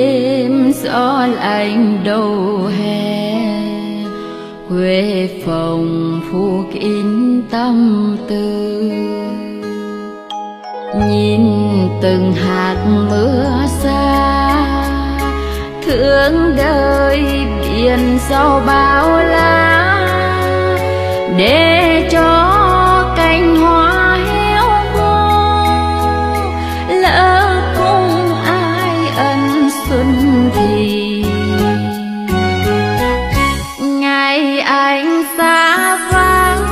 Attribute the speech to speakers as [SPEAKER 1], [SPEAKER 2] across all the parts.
[SPEAKER 1] đêm gió lạnh đầu hè, quê phòng phủ kín tâm tư. Nhìn từng hạt mưa xa, thương đời biển sau bao la, để cho cành hoa héo khô, lỡ cùng ai ân xuân thì. Ngày anh xa vắng,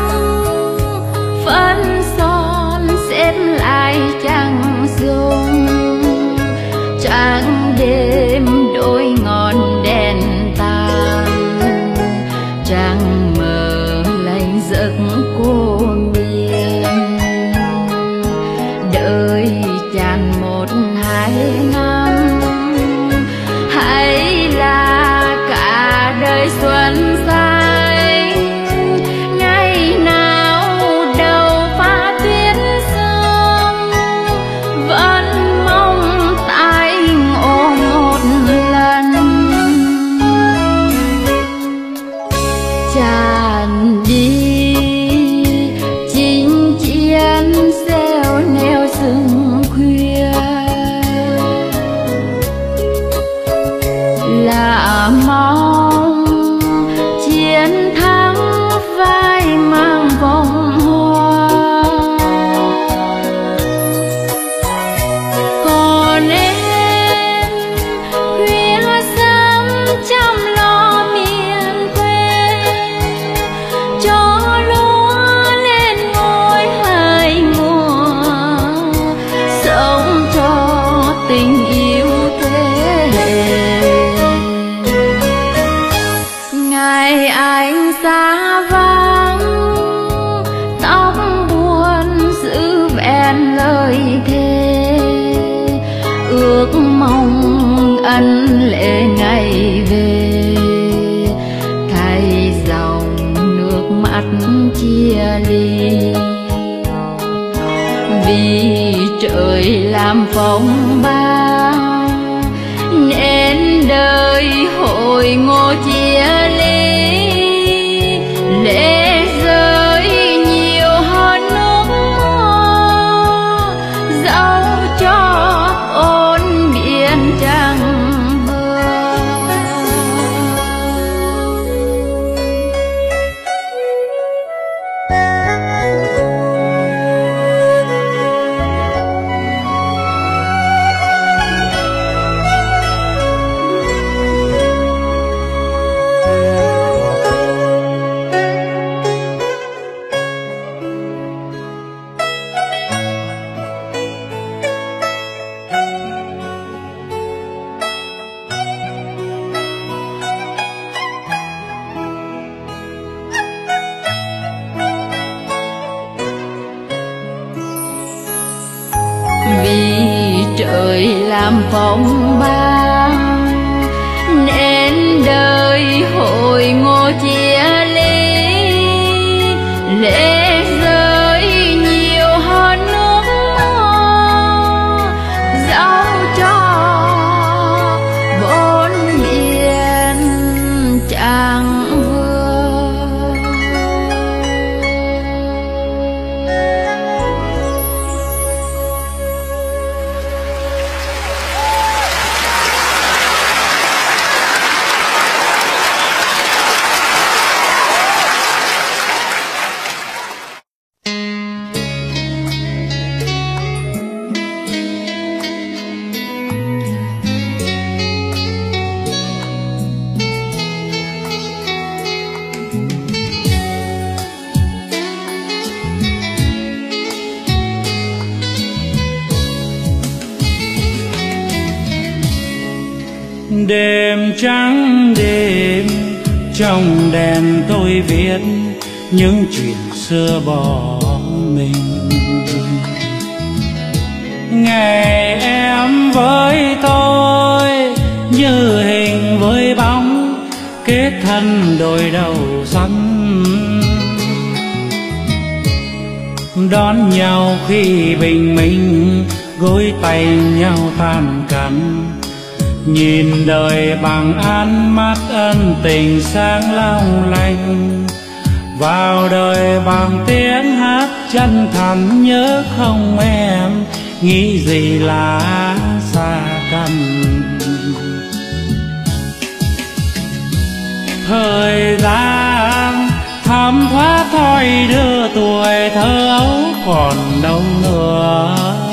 [SPEAKER 1] phấn son xếp lại chẳng dùng, trăng đêm đôi ngọn đèn tàn, trăng mờ lạnh giấc cô miền. Đời tràn một hai năm, hay là cả đời xuân xanh, ngày nào đầu pha tuyết sương, vẫn mong tại ôm một lần. Tràn đi chinh chiến xeo neo rừng khuya, là mong chiến thắng vai mang vòng hoa. Còn em khuya sớm chăm lo miền quê, cho lúa lên ngôi hai mùa, sống cho tình yêu thế hệ. Ngày anh xa vắng, tóc buồn giữ vẹn lời thề, ước mong ân lệ ngày về, thay dòng nước mắt chia ly. Vì trời làm phong ba, nên đời hội ngộ chia ly, lệ rơi nhiều hơn nước mưa, dẫu cho ôn biển chẳng bờ. Vì trời làm phong ba, nên đời hội ngộ chia ly, lệ rơi nhiều hơn nước mưa, dẫu cho bốn biển chẳng vừa.
[SPEAKER 2] Đêm trắng đêm, trong đèn tôi viết những chuyện xưa bỏ mình. Ngày em với tôi như hình với bóng, kết thân đôi đầu xanh. Đón nhau khi bình minh, gối tay nhau tàn cắn, nhìn đời bằng ánh mắt ân tình sáng long lanh, vào đời bằng tiếng hát chân thành nhớ không em, nghĩ gì là xa căn. Thời gian thấm thoát thôi đưa tuổi thơ ấu còn đâu nữa,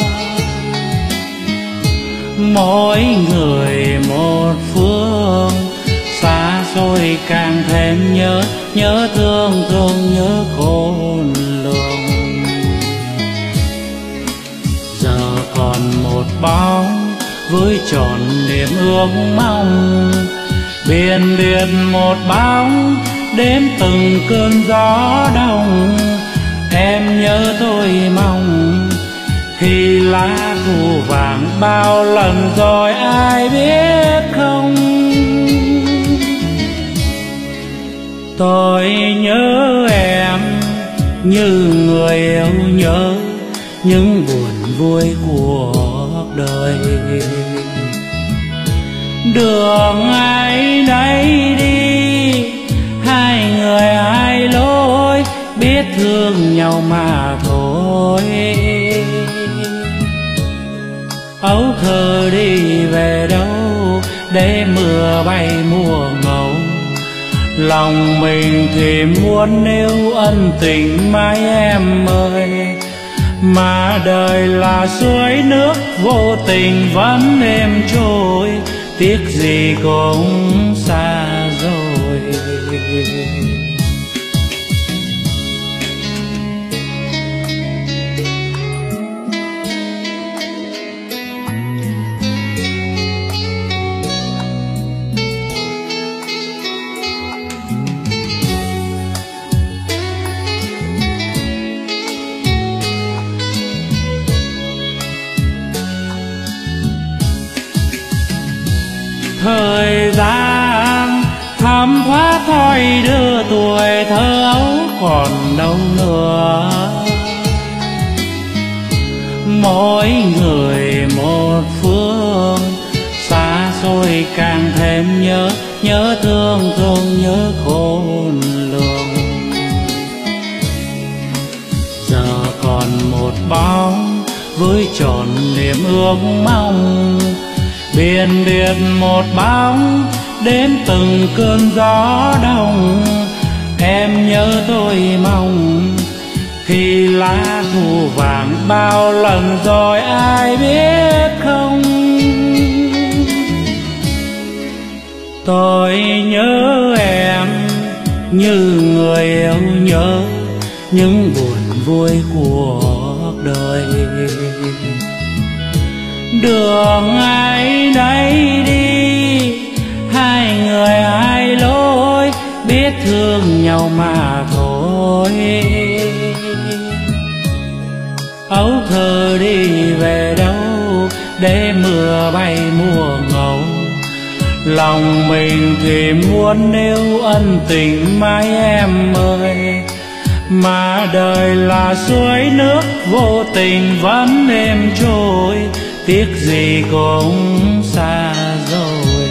[SPEAKER 2] mỗi người một phương, xa xôi càng thêm nhớ, nhớ thương thương nhớ khôn lường. Giờ còn một bóng với tròn niềm ước mong, biển biệt một bóng đếm từng cơn gió đông. Em nhớ tôi mong khi lá thu vàng bao lần rồi ai biết không. Tôi nhớ em như người yêu nhớ những buồn vui cuộc đời. Đường ai nấy đi, hai người hai lối, biết thương nhau mà thôi. Ấu thơ đi về đâu để mưa bay mùa ngâu, lòng mình thì muốn níu ân tình mãi em ơi. Mà đời là suối nước vô tình vẫn êm trôi, tiếc gì cũng xa rồi. Thời gian thấm thoát thôi đưa tuổi thơ ấu còn đâu nữa, mỗi người một phương, xa xôi càng thêm nhớ, nhớ thương thương nhớ khôn lường. Giờ còn một bóng với tròn niềm ước mong, biển biệt một bóng đếm từng cơn gió đông. Em nhớ tôi mong khi lá thu vàng bao lần rồi ai biết không. Tôi nhớ em như người yêu nhớ những buồn vui cuộc đời. Đường ai nấy đi, hai người hai lối, biết thương nhau mà thôi. Ấu thơ đi về đâu để mưa bay mùa ngâu, lòng mình thì muốn níu ân tình mãi em ơi. Mà đời là suối nước vô tình vẫn êm trôi, tiếc gì cũng xa rồi.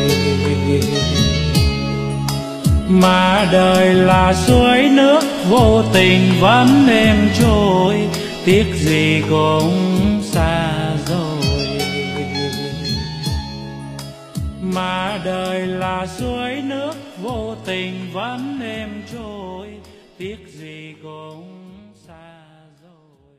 [SPEAKER 2] Mà đời là suối nước vô tình vẫn êm trôi, tiếc gì cũng xa rồi. Mà đời là suối nước vô tình vẫn êm trôi, tiếc gì cũng xa rồi.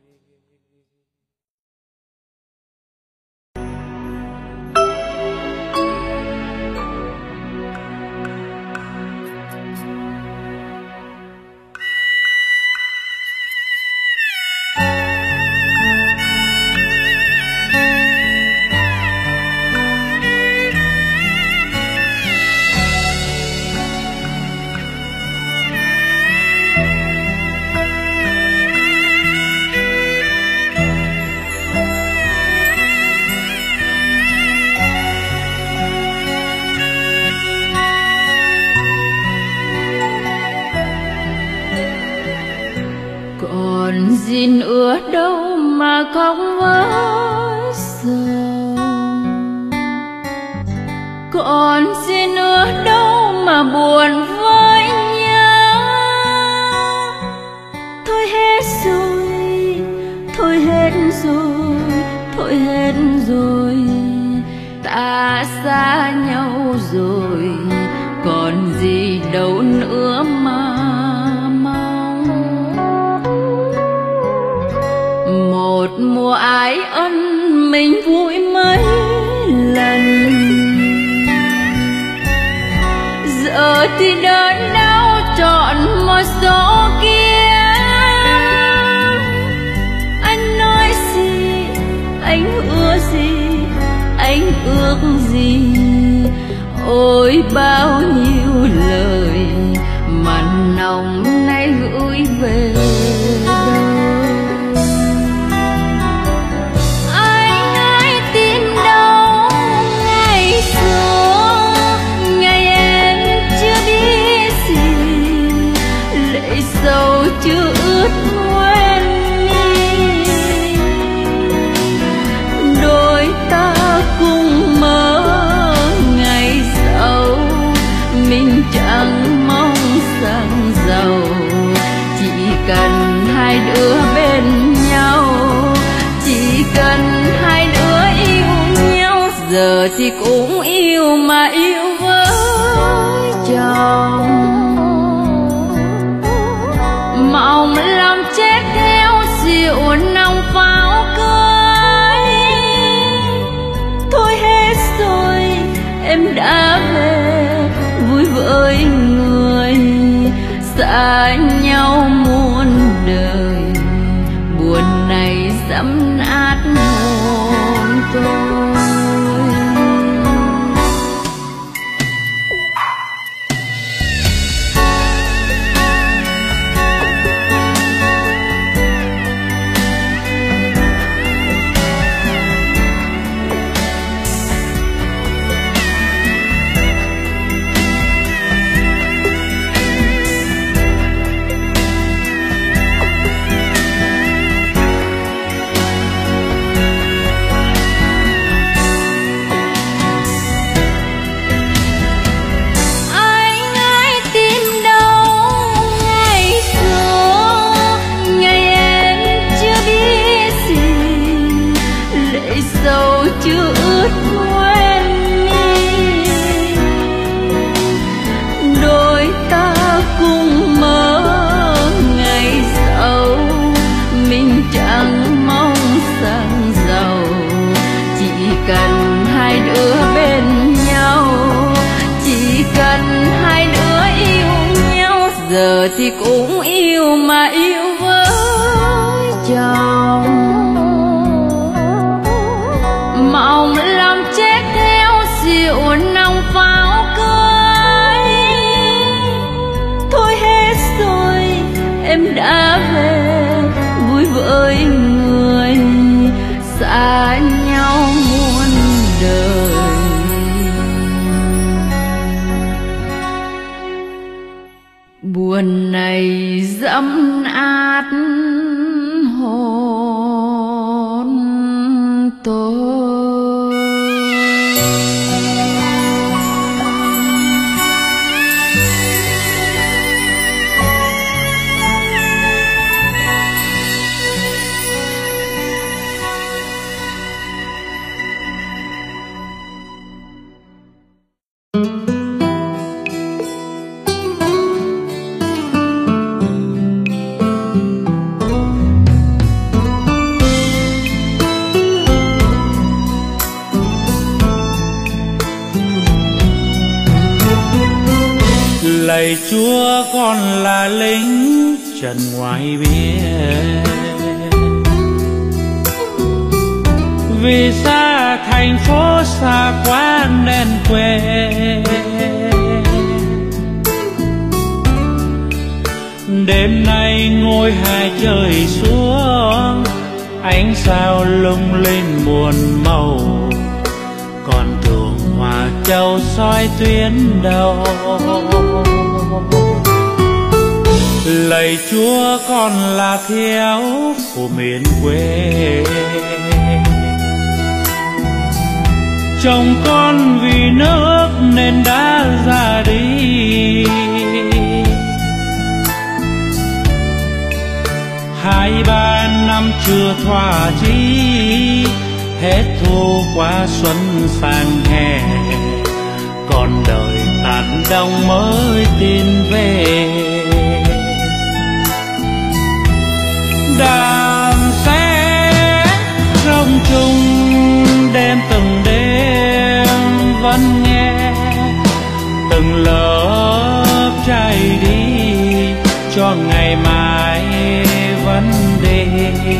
[SPEAKER 1] Còn gìn ưa đâu mà khóc với sầu, còn gì nữa đâu mà buồn với nhau. Thôi hết rồi, thôi hết rồi, thôi hết rồi, ta xa nhau rồi, còn gì đâu nữa mà mong. Một mùa ái ân mình vui mấy lần, giờ thì đớn đau trọn một số kia. Anh nói gì, anh hứa gì, anh ước gì, ôi bao nhiêu lời mà nồng nay gửi về đâu. Anh ơi tìm đâu ngày xưa, ngày em chưa biết gì, lệ sầu chưa ướt quên đi. Đôi ta cùng mơ ngày sau, mình chẳng mong sang giàu, chỉ cần hai đứa bên nhau, chỉ cần hai đứa yêu nhau. Giờ thì cũng yêu mà yêu với chồng, mong làm chết theo rượu nồng pháo cưới. Thôi hết rồi, em đã về vui với người, xa nhau muôn đời, buồn này dẫm nát hồn tôi. Chưa ướt quên đi, đôi ta cùng mơ ngày sau, mình chẳng mong sang giàu, chỉ cần hai đứa bên nhau, chỉ cần hai đứa yêu nhau. Giờ thì cũng yêu mà yêu với chồng, mong làm chết theo rượu nồng pháo cưới. Thôi hết rồi, em đã về vui với người, xa nhau muôn đời. Buồn này dẫm át hồn tôi.
[SPEAKER 2] Lạy Chúa, con là lính trần ngoài biên, vì xa thành phố xa quá nên quê. Đêm nay ngôi hai trời xuống, ánh sao lung linh muôn màu, còn tuồng Hòa Châu soi tuyến đầu. Lạy Chúa, con là thiếu của miền quê, chồng con vì nước chưa thỏa chí, hết thu qua xuân sang hè, còn đời tàn đông mới tin về. Đàn sẽ rông chung đêm từng đêm vẫn nghe, từng lớp trai đi cho ngày mai vấn đề.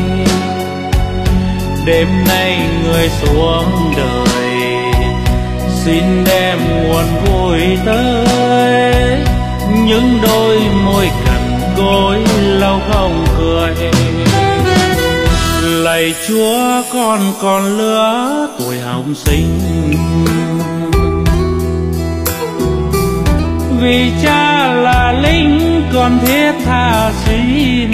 [SPEAKER 2] Đêm nay người xuống đời xin đem nguồn vui tới, những đôi môi cằn cỗi lâu không cười. Lạy Chúa con còn lứa tuổi học sinh, vì cha là lính con thiết tha xin.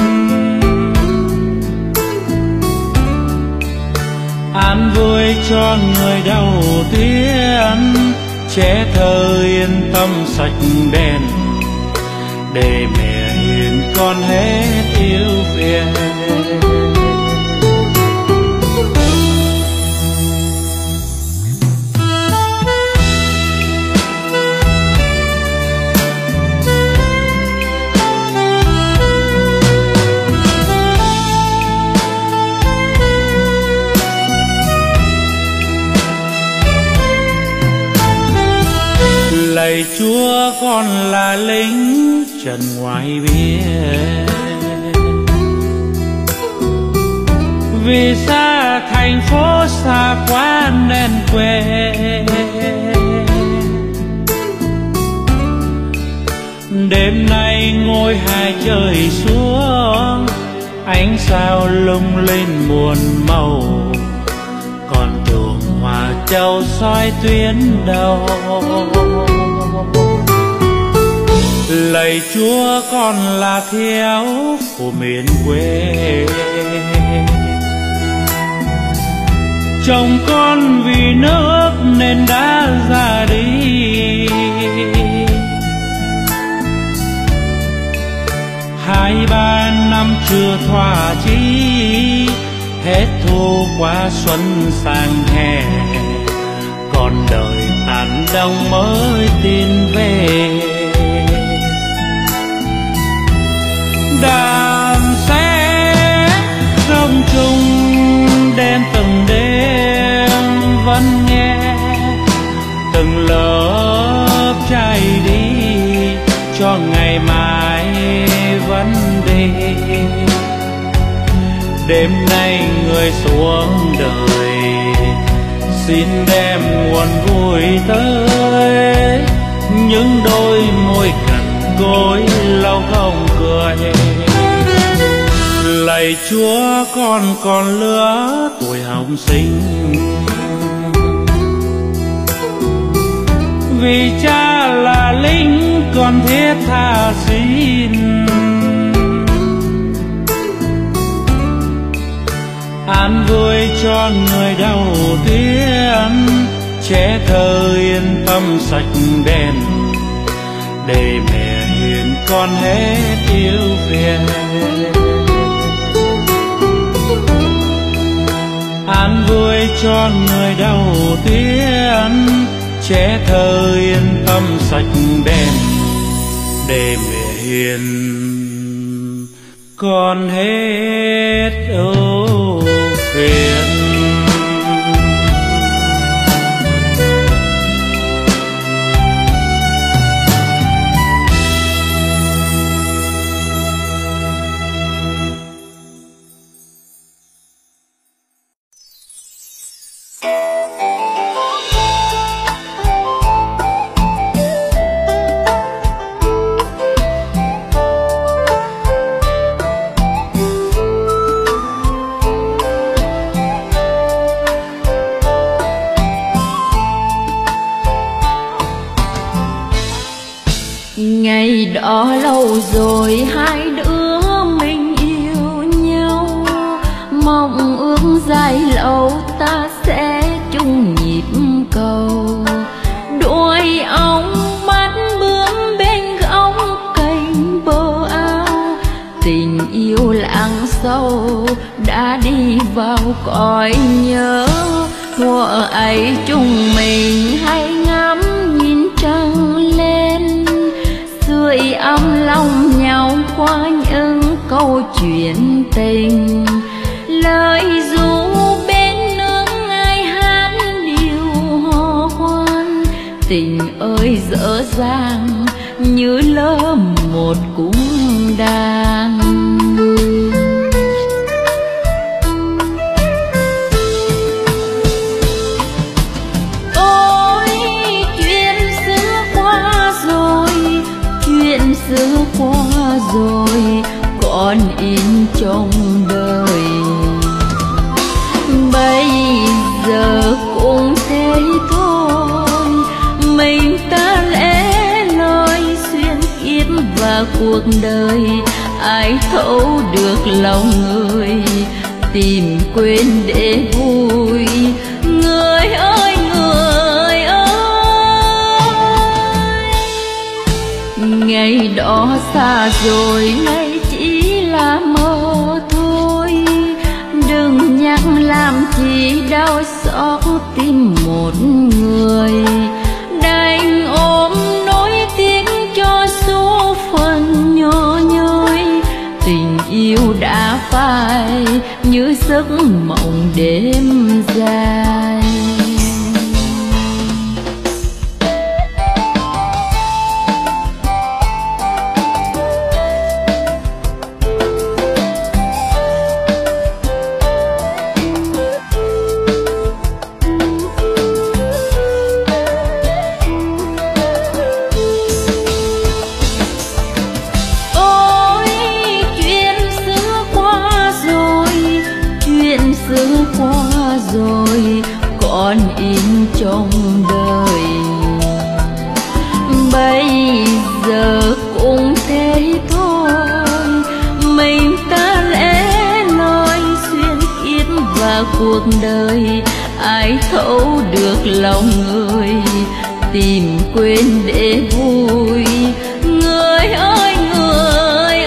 [SPEAKER 2] An vui cho người đầu tiên, trẻ thơ yên tâm sạch đèn, để mẹ hiền con hết yêu phiền. Lạy Chúa con là lính trần ngoài biên, vì xa thành phố xa quá nên quê. Đêm nay ngôi hai trời xuống, ánh sao lung linh muôn màu, còn đường Hòa Châu soi tuyến đầu. Lạy Chúa con là thiếu của miền quê, chồng con vì nước nên đã ra đi. 2-3 năm chưa thỏa chí, hết thu qua xuân sang hè, còn đời tàn đông mới tin về. Đàn sẽ rông chung đêm từng đêm vẫn nghe, từng lớp trai đi cho ngày mai vấn đề. Đêm nay người xuống đời xin đem nguồn vui tới, những đôi môi cằn cỗi lâu không cười. Lạy Chúa con còn lứa tuổi học sinh, vì cha là lính con thiết tha xin. An vui cho người đầu tiên, trẻ thơ yên tâm sạch đèn, để mẹ hiền con hết yêu phiền. An vui cho người đầu tiên, trẻ thơ yên tâm sạch đèn, để mẹ hiền con hết ưu phiền.
[SPEAKER 1] Ngày đó lâu rồi hai đứa mình yêu nhau, mong ước dài lâu ta sẽ chung nhịp cầu. Đuôi ong bắt bướm bên góc cành bờ ao, tình yêu lặng sâu đã đã đi vào cõi nhớ. Thuở ấy chúng mình hay ngắm nhìn trăng lên, sưởi ấm lòng nhau qua những câu chuyện tình. Lời ru bên nước ai hát điều hò khoan, tình ơi dở dang như lỡ một cung đàn. Ôi chuyện xưa qua rồi, chuyện xưa qua rồi còn in trong đời. Bây giờ cũng thế thôi, mình ta lẽ loi xuyên kiếp và cuộc đời. Ai thấu được lòng người, tìm quên để vui. Người ơi người ơi, ngày đó xa rồi nay chỉ là mơ thôi. Đừng nhắc làm chi đau xót tim một người, đành ôm nỗi tiếc cho số phận nhỏ nhoi. Tình yêu đã phai như giấc mộng đêm dài. Qua rồi còn in trong đời. Bây giờ cũng thế thôi, mình ta lẽ loi xuyên kiếp và cuộc đời. Ai thấu được lòng người, tìm quên để vui. Người ơi người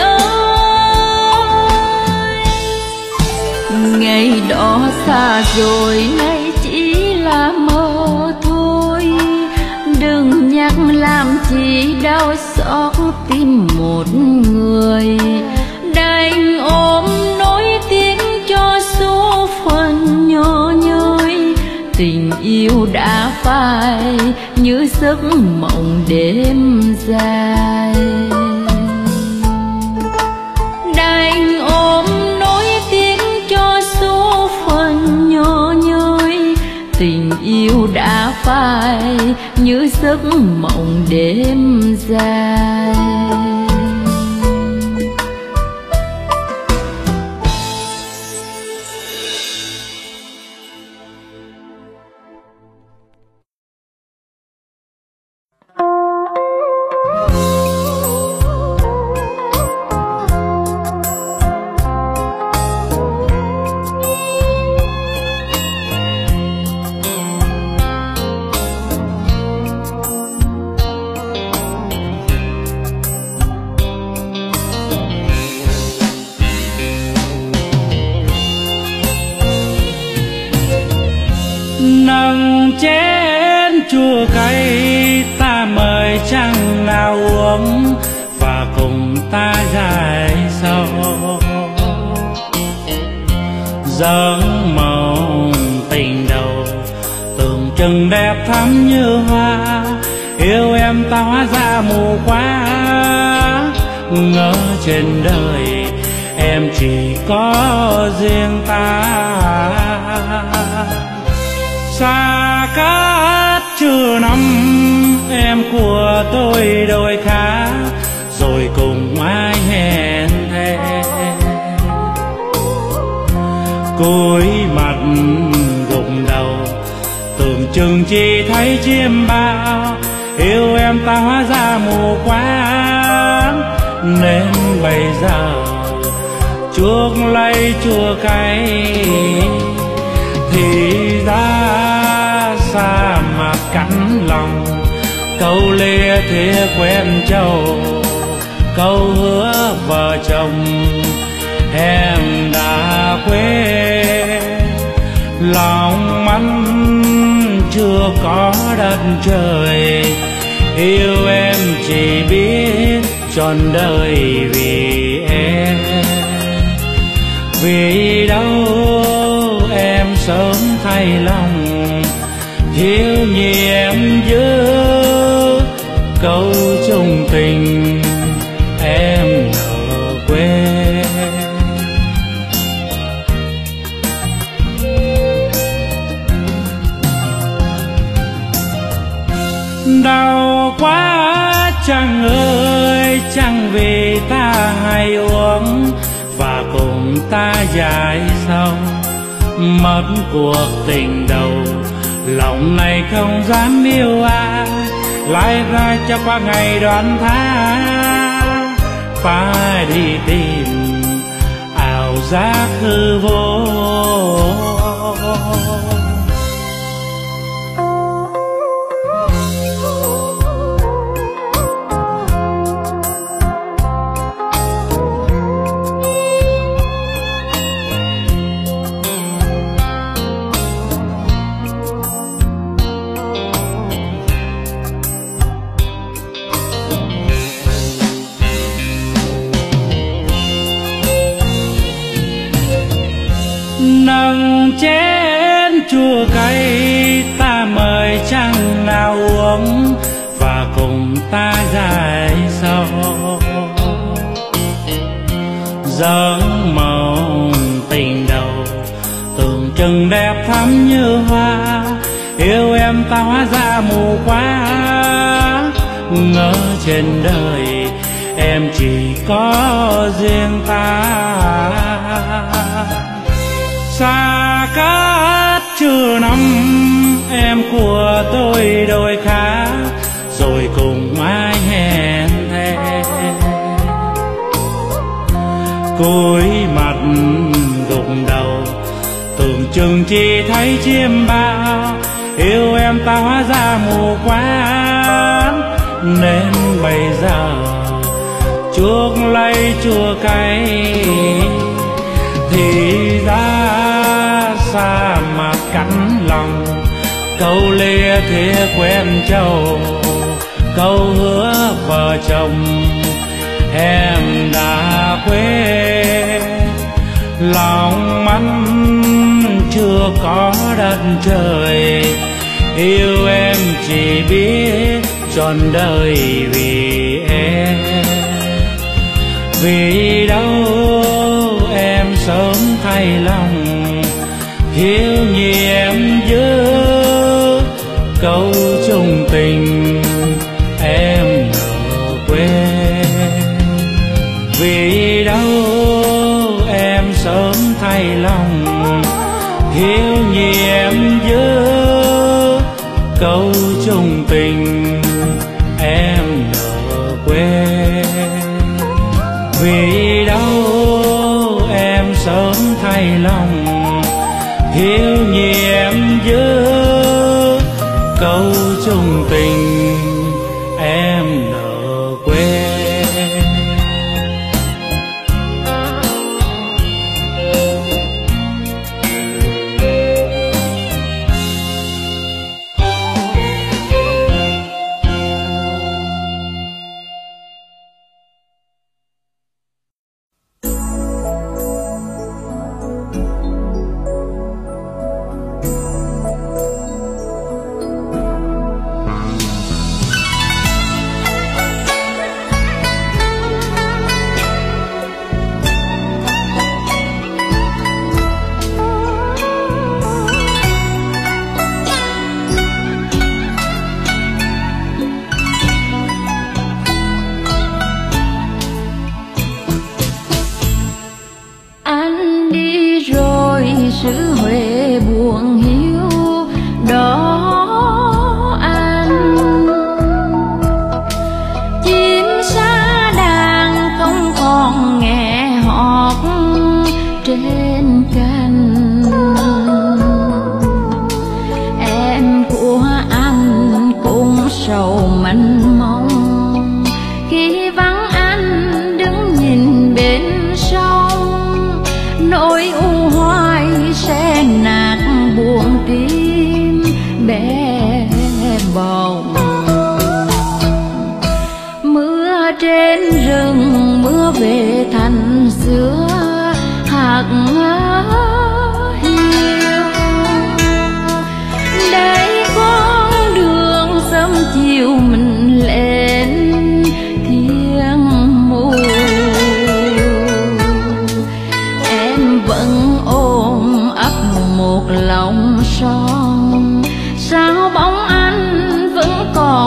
[SPEAKER 1] ơi, ngày đó xa rồi nay chỉ là mơ thôi. Đừng nhắc làm chi đau xót tim một người, đành ôm nỗi tiếc cho số phận nhỏ nhoi. Tình yêu đã phai như giấc mộng đêm dài, đành ôm nỗi tiếc cho số phận nhỏ nhoi. Tình yêu đã phai như giấc mộng đêm dài.
[SPEAKER 2] Nâng chén chua cay ta mời chăng nào uống, và cùng ta dài sâu dâng mộng tình đầu. Tưởng chừng đẹp thắm như hoa, yêu em ta hóa ra mù quá. Ngỡ trên đời em chỉ có riêng ta. Xa cách chưa năm em của tôi đôi khác, rồi cùng ai hẹn thề. Cúi mặt gục đầu tưởng chừng chỉ thấy chim bao. Yêu em ta hóa ra mù quáng, nên bây giờ chuốc lấy chua cay. Thì ra xa mà cắn lòng, câu lìa thìa quen châu, câu hứa vợ chồng em đã quên. Lòng mắt chưa có đất trời, yêu em chỉ biết trọn đời vì em. Vì đâu em sớm thay lòng, thiếu nhi em giữ câu chung tình em nỡ quên. Đau quá chàng ơi, chẳng vì ta hay uống và cùng ta dài sâu, mất cuộc tình đầu lòng này không dám yêu ai, lại ra cho qua ngày đoạn tháng phải đi tìm ảo giác hư vô. Nâng chén chua cay ta mời chăng nào uống và cùng ta dài sâu, dâng mộng tình đầu tưởng chừng đẹp thắm như hoa. Yêu em ta hóa ra mù quá, ngỡ trên đời em chỉ có riêng ta. Xa cách chưa năm em của tôi đôi khác, rồi cùng ai hẹn thề. Cúi mặt gục đầu tưởng chừng chỉ thấy chiêm bao. Yêu em ta hóa ra mù quáng, nên bây giờ chuốc lấy chua cay. Thì ra xa mà cắn lòng, câu lìa thìa quen châu, câu hứa vợ chồng em đã quên. Lòng mắt chưa có đất trời, yêu em chỉ biết trọn đời vì em. Vì đâu em sớm thay lòng, thiếu nhi em giữ câu chung tình em nỡ quên. Vì đâu em sớm thay lòng, thiếu nhi em giữ câu chung tình em nỡ quên. Vì đâu em sớm thay lòng, thiếu nhi em giữ câu chung tình em nỡ quên.
[SPEAKER 1] xứ Huế buồn hiu đó anh. Chim sa đàn không còn nghe hót trên cành. Em của anh cũng sầu mênh mông khi vắng anh đứng nhìn bên sông.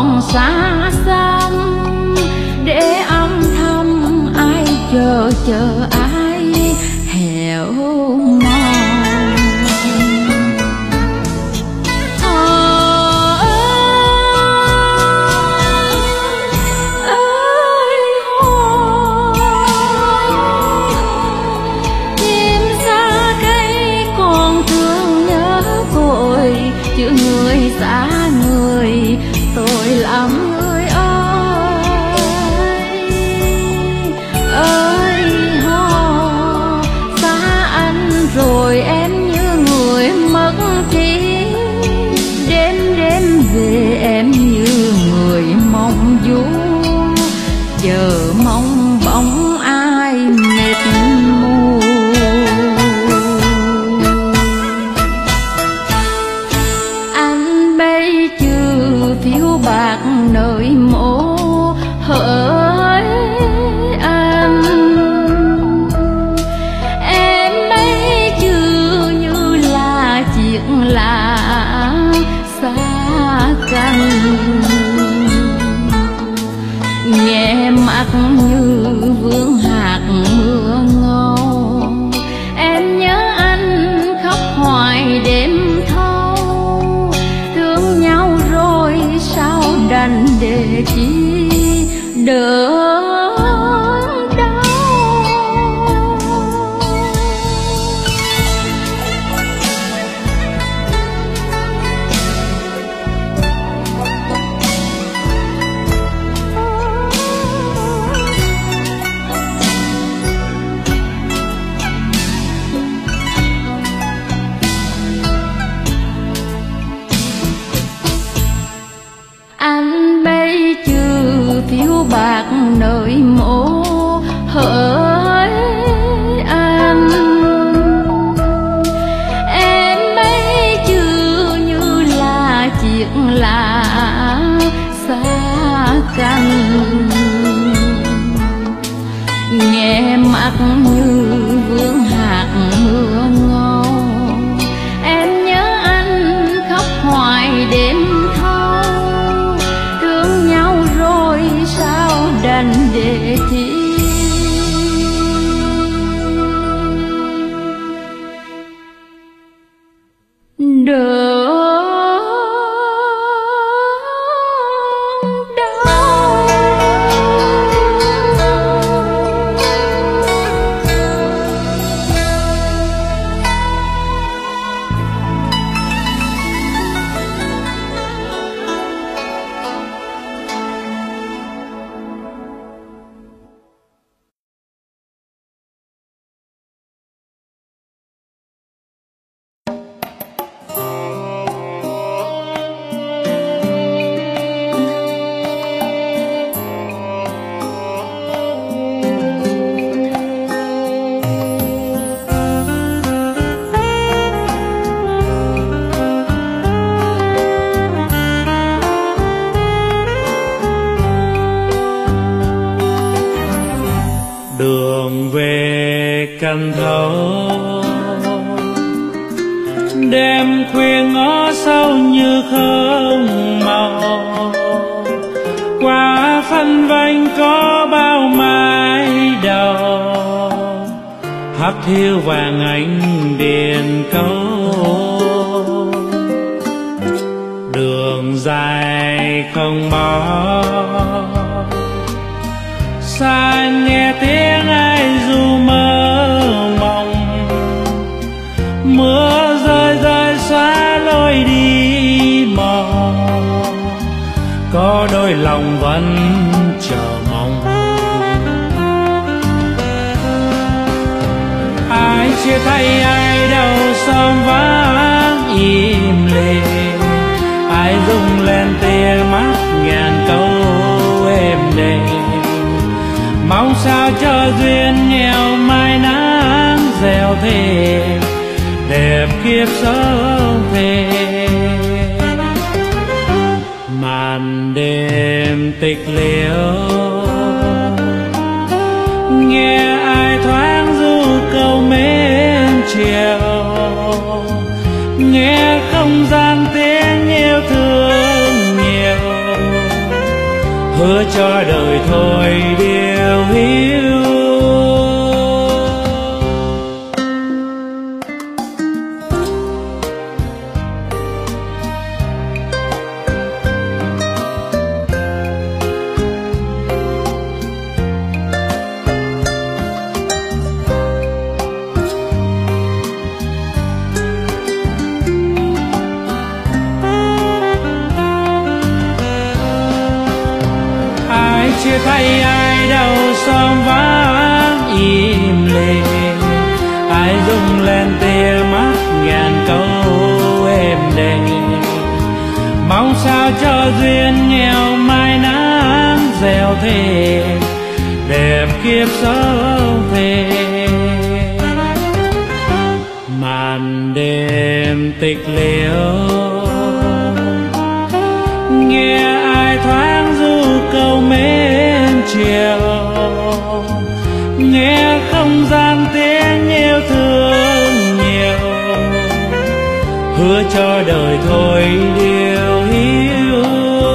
[SPEAKER 1] còn xa xăm, để âm thầm ai chờ ai hẹo mòn. Chữ người xa người, tội lắm người ơi ho. Xa anh rồi em như người mất trí, đêm đêm về em như người mong du, chờ mong bóng ai mệt mù. Thiếu bạc nơi mộ hỡi anh, em mấy chữ như là chiếc lá xa canh, nghe mắt như vương hạt mưa ngâu. Em nhớ anh khóc hoài đêm thâu, thương nhau rồi sao đành để chi đỡ đau. Anh mấy chữ thiếu bạc nơi mộ hỡi anh, em mấy chữ như là chiếc lá xa canh, nghe mắt như vương hạt mưa ngâu. Em nhớ anh khóc hoài đêm thâu, thương nhau rồi sao đành để chi đỡ
[SPEAKER 2] đường về Cần Thơ. Đêm khuya ngõ sâu như không màu, qua phân vanh có bao mái đầu, hắc hiu vàng ánh điền câu. Đường dài không bỏ, xa nghe tiếng ai ru mơ mộng. Mưa rơi rơi xóa lối đi mòn, có đôi lòng vẫn chờ mong. Ai chia tay ai đâu xóm vắng im lìm, ai rung lên tia mắt ngàn câu êm đềm. Mong sao cho duyên nghèo mai nắng gieo thêm, đẹp kiếp sống thêm. Màn đêm tịch liêu, nghe ai thoáng ru câu mến chiều, nghe không gian tiếng yêu thương nhiều. hứa cho đời thôi điều hiu.
[SPEAKER 1] Chưa thấy ai đâu xóm vắng im lìm, ai rung lên tia mắt ngàn câu êm đềm. Mong sao cho duyên nghèo mai nắng gieo thề, đẹp kiếp sống thề. Màn đêm tịch liêu, nghe ai thoáng ru câu mến chiều, nghe không gian tiếng yêu thương nhiều, hứa cho đời thôi điều hiu.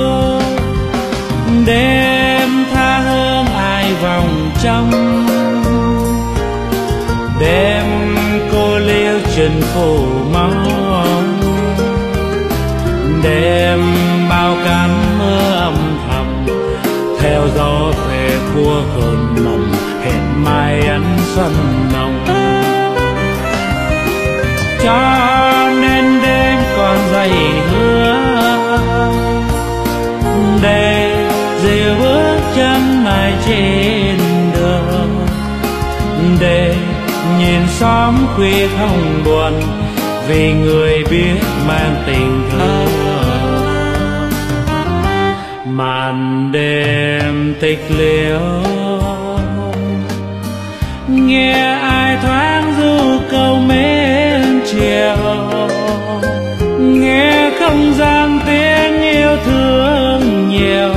[SPEAKER 1] Đêm tha hương ai vòng trong, đêm cô liêu trần phủ máu, đêm bao cánh mưa âm thầm theo gió về của cơn mộng, hẹn mai ánh xuân nồng. Cho nên đêm còn dày hứa, để dìu bước chân này trên đường, để nhìn xóm khuya không buồn, vì người biết mang tình thương. Màn đêm tịch liêu, nghe ai thoáng ru câu mến chiều, nghe không gian tiếng yêu thương nhiều,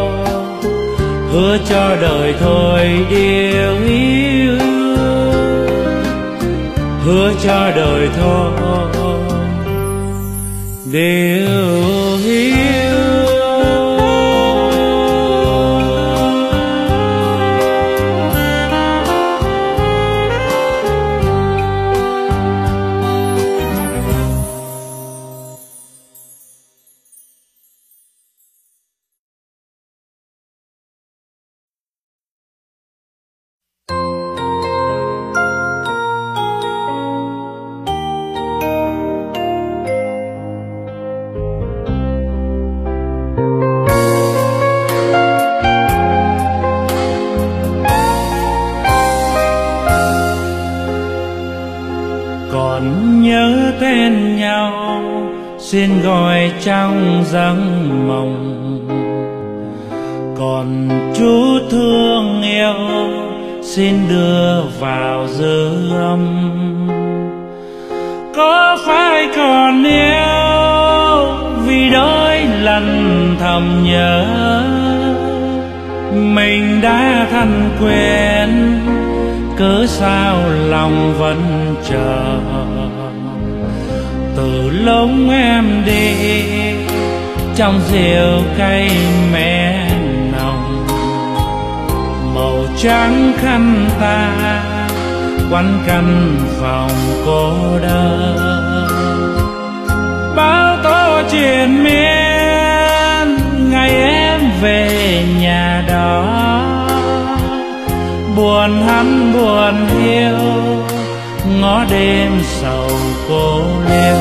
[SPEAKER 1] hứa cho đời thôi điều hiu, hứa cho đời thôi điều hiu. Tên nhau xin gọi trong giấc mộng, còn chú thương yêu xin đưa vào dư âm. Có phải còn yêu vì đôi lần thầm nhớ, mình đã thân quen cớ sao lòng vẫn chờ. Từ lúc em đi trong rượu cay mẹ nồng, màu trắng khăn ta quanh căn phòng cô đơn. Bao tố triền miên ngày em về nhà đó, buồn hắn buồn hiu ngó đêm sầu cô liêu.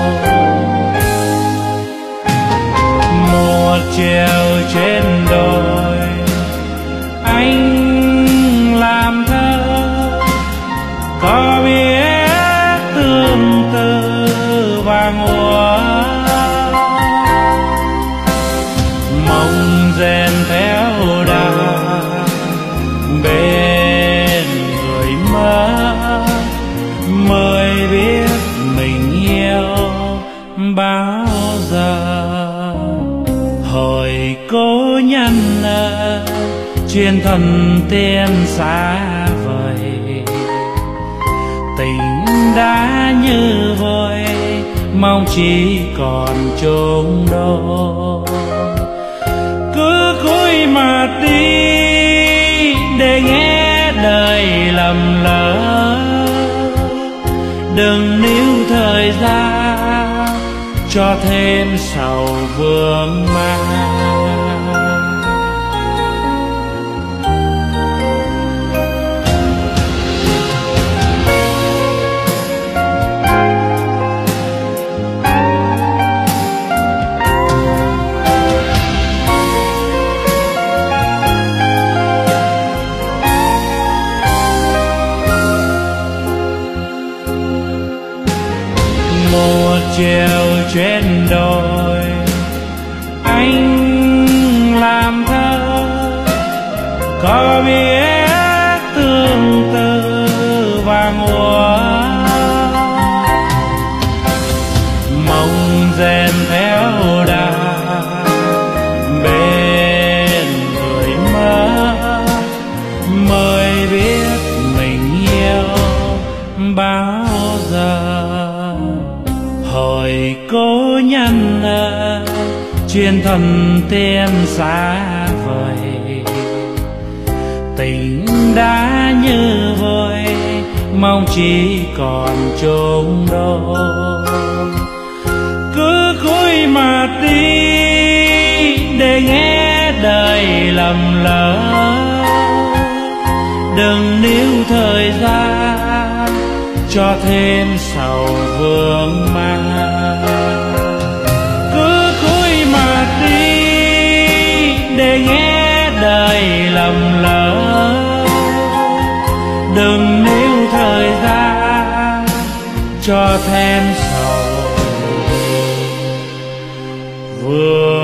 [SPEAKER 1] Một chiều trên đồi anh làm thơ, có biết tương tư vàng úa mộng rèn theo đà bên người mơ, mới biết mình yêu bao giờ. Hồi cố nhân chuyên thần tiên xa vời, tình đã như vơi mong chỉ còn chốn đó. Cứ cúi
[SPEAKER 2] mà đi để nghe đời lầm lỡ, đừng níu thời gian cho thêm sầu vương mang. Một chiều trên đồi anh làm thơ, có biết tương tư vàng hoa, mong rèn theo đà bên người mơ, mới biết mình yêu bao giờ. Hồi cố nhân chuyên thần tiên xa vời, tình đã như vơi mong chỉ còn chốn đâu. Cứ cúi mặt đi để nghe đời lầm lỡ, đừng níu thời gian cho thêm sầu vương mang. Cứ cúi mặt đi để nghe đời lầm lỡ, đừng níu thời gian cho thêm sầu vương.